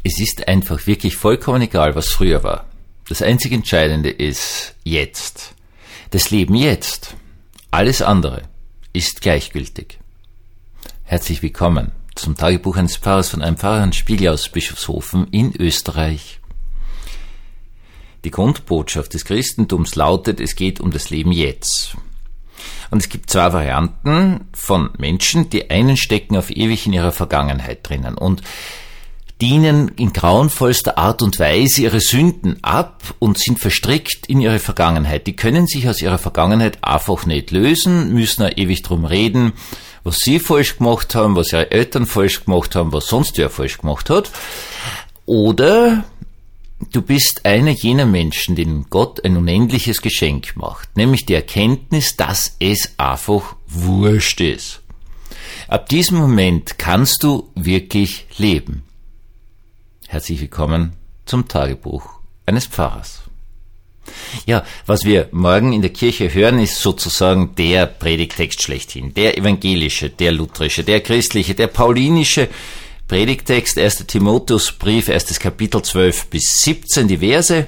Es ist einfach wirklich vollkommen egal, was früher war. Das einzig Entscheidende ist jetzt. Das Leben jetzt. Alles andere ist gleichgültig. Herzlich willkommen zum Tagebuch eines Pfarrers von einem Pfarrer in Spiegel aus Bischofshofen in Österreich. Die Grundbotschaft des Christentums lautet, es geht um das Leben jetzt. Und es gibt zwei Varianten von Menschen, die einen stecken auf ewig in ihrer Vergangenheit drinnen und dienen in grauenvollster Art und Weise ihre Sünden ab und sind verstrickt in ihre Vergangenheit. Die können sich aus ihrer Vergangenheit einfach nicht lösen, müssen auch ewig drum reden, was sie falsch gemacht haben, was ihre Eltern falsch gemacht haben, was sonst wer falsch gemacht hat. Oder du bist einer jener Menschen, denen Gott ein unendliches Geschenk macht, nämlich die Erkenntnis, dass es einfach wurscht ist. Ab diesem Moment kannst du wirklich leben. Herzlich willkommen zum Tagebuch eines Pfarrers. Ja, was wir morgen in der Kirche hören, ist sozusagen der Predigttext schlechthin. Der evangelische, der lutherische, der christliche, der paulinische Predigttext, 1. Timotheusbrief, 1. Kapitel 12 bis 17, die Verse.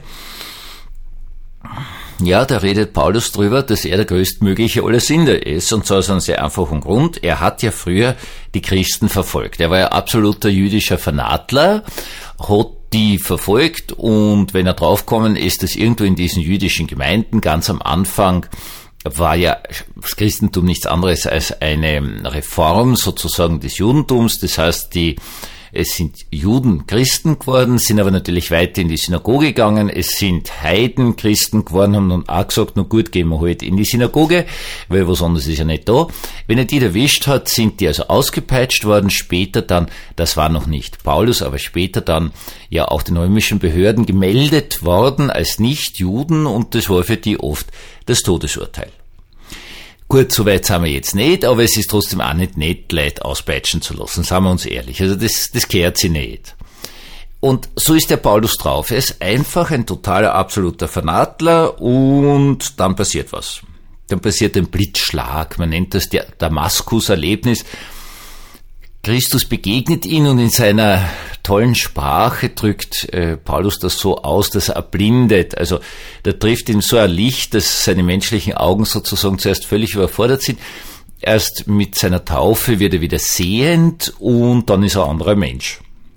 Ja, da redet Paulus drüber, dass er der größtmögliche aller Sünder ist, und zwar aus einem sehr einfachen Grund. Er hat ja früher die Christen verfolgt. Er war ja absoluter jüdischer Fanatler, hat die verfolgt, und wenn er draufgekommen ist, dass irgendwo in diesen jüdischen Gemeinden ganz am Anfang war ja das Christentum nichts anderes als eine Reform sozusagen des Judentums, das heißt, es sind Juden Christen geworden, sind aber natürlich weiter in die Synagoge gegangen, es sind Heiden Christen geworden, haben dann auch gesagt, na gut, gehen wir halt in die Synagoge, weil was anderes ist ja nicht da. Wenn er die erwischt hat, sind die also ausgepeitscht worden, später dann, das war noch nicht Paulus, aber später dann ja auch den römischen Behörden gemeldet worden als Nicht-Juden, und das war für die oft das Todesurteil. Gut, so weit sind wir jetzt nicht, aber es ist trotzdem auch nicht Leute auspeitschen zu lassen, sagen wir uns ehrlich. Also das kehrt sie nicht. Und so ist der Paulus drauf. Er ist einfach ein totaler, absoluter Fanatler, und dann passiert was. Dann passiert ein Blitzschlag, man nennt das der Damaskus-Erlebnis. Christus begegnet ihn, und in seiner tollen Sprache drückt Paulus das so aus, dass er erblindet. Also da trifft ihm so ein Licht, dass seine menschlichen Augen sozusagen zuerst völlig überfordert sind. Erst mit seiner Taufe wird er wieder sehend, und dann ist er ein anderer Mensch.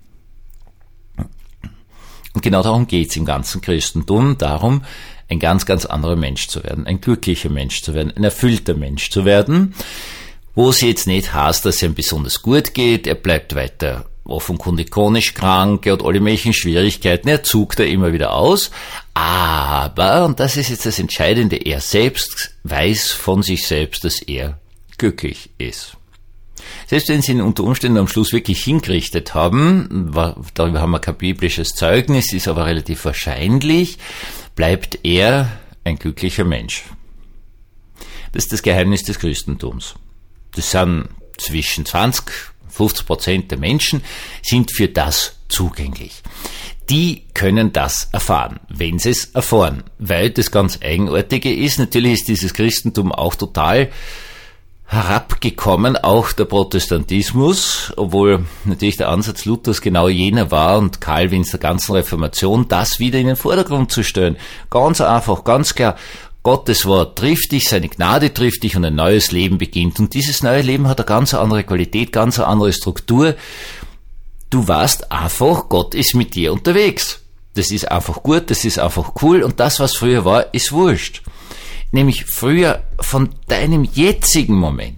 Und genau darum geht's im ganzen Christentum, darum, ein ganz, ganz anderer Mensch zu werden, ein glücklicher Mensch zu werden, ein erfüllter Mensch zu werden, wo es jetzt nicht heißt, dass es ihm besonders gut geht, er bleibt weiter offenkundig chronisch krank, er hat alle möglichen Schwierigkeiten, er zuckt da immer wieder aus, aber, und das ist jetzt das Entscheidende, er selbst weiß von sich selbst, dass er glücklich ist. Selbst wenn sie ihn unter Umständen am Schluss wirklich hingerichtet haben, darüber haben wir kein biblisches Zeugnis, ist aber relativ wahrscheinlich, bleibt er ein glücklicher Mensch. Das ist das Geheimnis des Christentums. Das sind zwischen 20-50% der Menschen sind für das zugänglich. Die können das erfahren, wenn sie es erfahren. Weil das ganz Eigenartige ist, natürlich ist dieses Christentum auch total herabgekommen, auch der Protestantismus, obwohl natürlich der Ansatz Luthers genau jener war und Calvins der ganzen Reformation, das wieder in den Vordergrund zu stellen. Ganz einfach, ganz klar. Gottes Wort trifft dich, seine Gnade trifft dich, und ein neues Leben beginnt. Und dieses neue Leben hat eine ganz andere Qualität, ganz eine andere Struktur. Du weißt einfach, Gott ist mit dir unterwegs. Das ist einfach gut, das ist einfach cool, und das, was früher war, ist wurscht. Nämlich früher von deinem jetzigen Moment.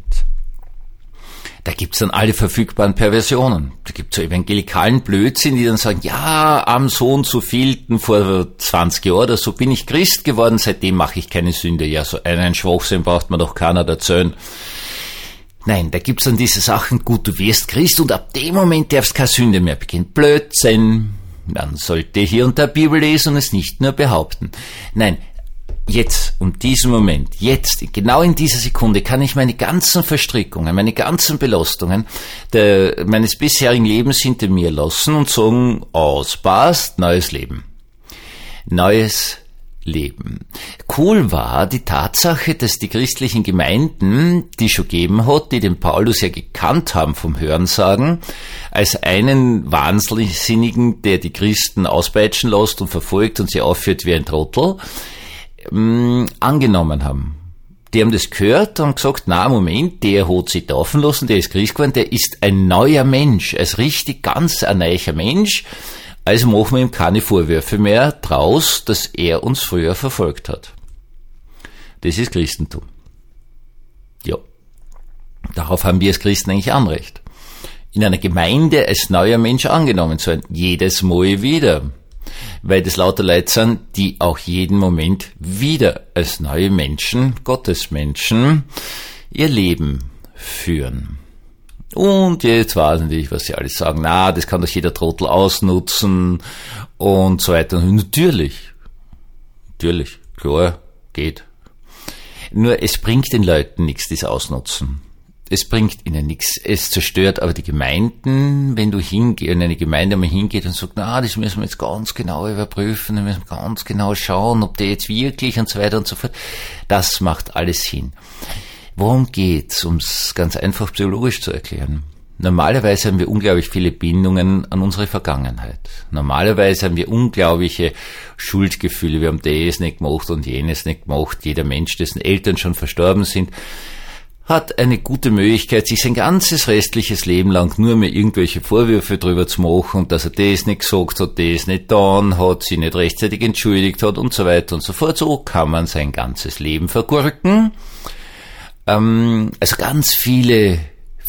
Da gibt's dann alle verfügbaren Perversionen. Da gibt's so evangelikalen Blödsinn, die dann sagen, ja, am so und so vielten vor 20 Jahren oder so bin ich Christ geworden, seitdem mache ich keine Sünde. Ja, so einen Schwachsinn braucht man doch keiner erzählen. Nein, da gibt's dann diese Sachen, gut, du wirst Christ, und ab dem Moment darfst keine Sünde mehr beginnen. Blödsinn. Man sollte hier und da Bibel lesen und es nicht nur behaupten. Nein, jetzt, um diesen Moment, jetzt, genau in dieser Sekunde kann ich meine ganzen Verstrickungen, meine ganzen Belastungen meines bisherigen Lebens hinter mir lassen und sagen, aus, passt, neues Leben. Neues leben. Cool war die Tatsache, dass die christlichen Gemeinden, die schon gegeben hat, die den Paulus ja gekannt haben vom Hörensagen, als einen Wahnsinnigen, der die Christen auspeitschen lässt und verfolgt und sie aufführt wie ein Trottel, angenommen haben. Die haben das gehört und gesagt, na Moment, der hat sich taufen lassen, der ist Christ geworden, der ist ein neuer Mensch, als richtig ganz ein neuer Mensch. Also machen wir ihm keine Vorwürfe mehr draus, dass er uns früher verfolgt hat. Das ist Christentum. Ja. Darauf haben wir als Christen eigentlich Anrecht. In einer Gemeinde als neuer Mensch angenommen zu werden. Jedes Mal wieder. Weil das lauter Leute sind, die auch jeden Moment wieder als neue Menschen, Gottesmenschen, ihr Leben führen. Und jetzt weiß ich nicht, was sie alles sagen. Na, das kann doch jeder Trottel ausnutzen und so weiter. Und natürlich, klar, geht. Nur es bringt den Leuten nichts, das Ausnutzen. Es bringt ihnen nichts. Es zerstört aber die Gemeinden, wenn du hingehst, wenn eine Gemeinde mal hingeht und sagt, na, das müssen wir jetzt ganz genau überprüfen, wir müssen ganz genau schauen, ob der jetzt wirklich und so weiter und so fort. Das macht alles hin. Worum geht's, um es ganz einfach psychologisch zu erklären? Normalerweise haben wir unglaublich viele Bindungen an unsere Vergangenheit. Normalerweise haben wir unglaubliche Schuldgefühle. Wir haben das nicht gemacht und jenes nicht gemacht. Jeder Mensch, dessen Eltern schon verstorben sind, hat eine gute Möglichkeit, sich sein ganzes restliches Leben lang nur mehr irgendwelche Vorwürfe drüber zu machen und dass er das nicht gesagt hat, das nicht getan hat, sie nicht rechtzeitig entschuldigt hat und so weiter und so fort. So kann man sein ganzes Leben vergurken. Also ganz viele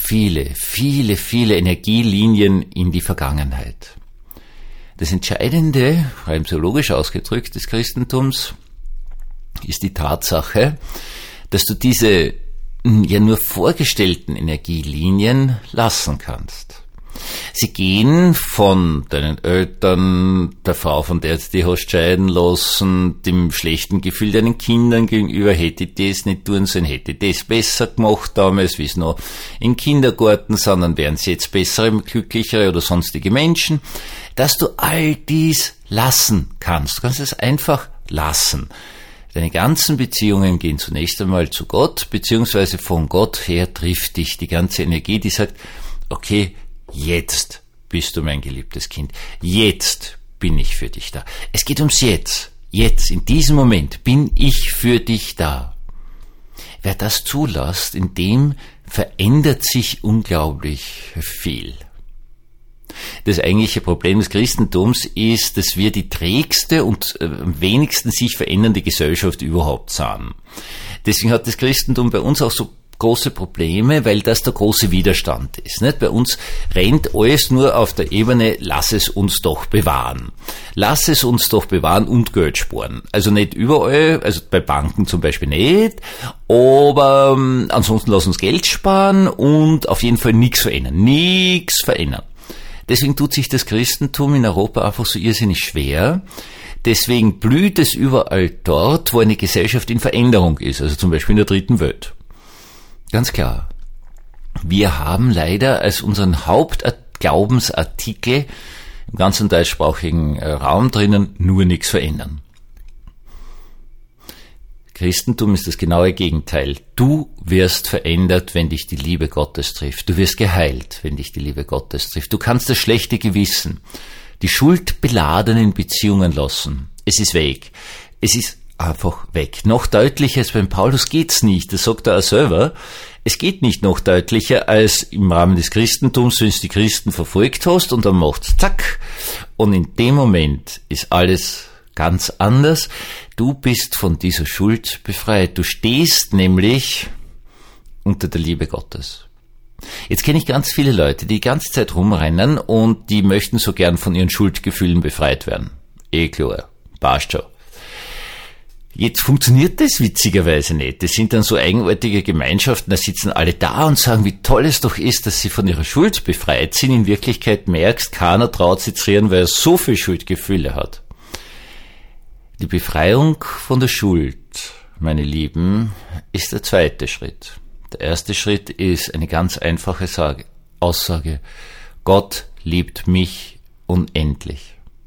Energielinien in die Vergangenheit. Das Entscheidende, rein psychologisch ausgedrückt, des Christentums ist die Tatsache, dass du diese ja nur vorgestellten Energielinien lassen kannst. Sie gehen von deinen Eltern, der Frau, von der du dich hast scheiden lassen, dem schlechten Gefühl deinen Kindern gegenüber, hätte ich das nicht tun sollen, hätte ich das besser gemacht damals, wie es noch im Kindergarten sind, dann wären sie jetzt bessere, glücklichere oder sonstige Menschen, dass du all dies lassen kannst. Du kannst es einfach lassen. Deine ganzen Beziehungen gehen zunächst einmal zu Gott, beziehungsweise von Gott her trifft dich die ganze Energie, die sagt, okay, jetzt bist du mein geliebtes Kind. Jetzt bin ich für dich da. Es geht ums Jetzt. Jetzt, in diesem Moment, bin ich für dich da. Wer das zulässt, in dem verändert sich unglaublich viel. Das eigentliche Problem des Christentums ist, dass wir die trägste und am wenigsten sich verändernde Gesellschaft überhaupt sind. Deswegen hat das Christentum bei uns auch so große Probleme, weil das der große Widerstand ist. Nicht? Bei uns rennt alles nur auf der Ebene, lass es uns doch bewahren. Lass es uns doch bewahren und Geld sparen. Also nicht überall, also bei Banken zum Beispiel nicht, aber ansonsten lass uns Geld sparen und auf jeden Fall nichts verändern. Nichts verändern. Deswegen tut sich das Christentum in Europa einfach so irrsinnig schwer. Deswegen blüht es überall dort, wo eine Gesellschaft in Veränderung ist, also zum Beispiel in der dritten Welt. Ganz klar. Wir haben leider als unseren Hauptglaubensartikel im ganzen deutschsprachigen Raum drinnen nur nichts verändern. Christentum ist das genaue Gegenteil. Du wirst verändert, wenn dich die Liebe Gottes trifft. Du wirst geheilt, wenn dich die Liebe Gottes trifft. Du kannst das schlechte Gewissen, die schuldbeladenen Beziehungen lassen. Es ist weg. Es ist einfach weg. Noch deutlicher als beim Paulus geht's nicht. Das sagt er auch selber. Es geht nicht noch deutlicher als im Rahmen des Christentums, wenn du die Christen verfolgt hast und dann macht's zack. Und in dem Moment ist alles ganz anders. Du bist von dieser Schuld befreit. Du stehst nämlich unter der Liebe Gottes. Jetzt kenne ich ganz viele Leute, die ganze Zeit rumrennen und die möchten so gern von ihren Schuldgefühlen befreit werden. Klar, passt schon. Jetzt funktioniert das witzigerweise nicht. Das sind dann so eigenartige Gemeinschaften, da sitzen alle da und sagen, wie toll es doch ist, dass sie von ihrer Schuld befreit sind. In Wirklichkeit merkst, keiner traut sich zu reden, weil er so viel Schuldgefühle hat. Die Befreiung von der Schuld, meine Lieben, ist der zweite Schritt. Der erste Schritt ist eine ganz einfache Aussage. Gott liebt mich unendlich.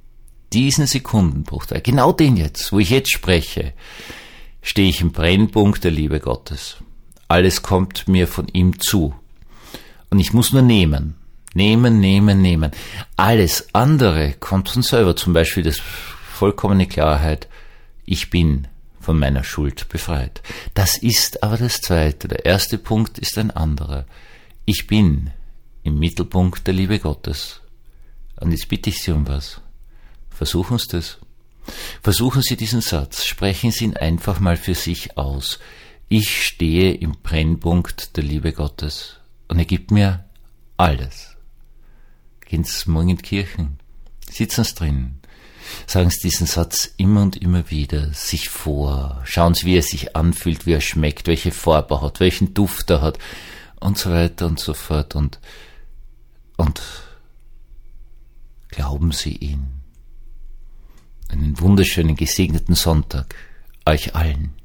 diesen Sekundenbruchteil, genau den jetzt, wo ich jetzt spreche, stehe ich im Brennpunkt der Liebe Gottes. Alles kommt mir von ihm zu. Und ich muss nur nehmen. Nehmen. Alles andere kommt von selber. Zum Beispiel das vollkommene Klarheit, ich bin von meiner Schuld befreit. Das ist aber das Zweite. Der erste Punkt ist ein anderer. Ich bin im Mittelpunkt der Liebe Gottes. Und jetzt bitte ich Sie um was. Versuchen Sie das. Versuchen Sie diesen Satz. Sprechen Sie ihn einfach mal für sich aus. Ich stehe im Brennpunkt der Liebe Gottes. Und er gibt mir alles. Gehen Sie morgen in die Kirchen. Sitzen Sie drin. Sagen Sie diesen Satz immer und immer wieder sich vor. Schauen Sie, wie er sich anfühlt, wie er schmeckt, welche Farbe er hat, welchen Duft er hat und so weiter und so fort. Und glauben Sie ihn. Einen wunderschönen, gesegneten Sonntag euch allen.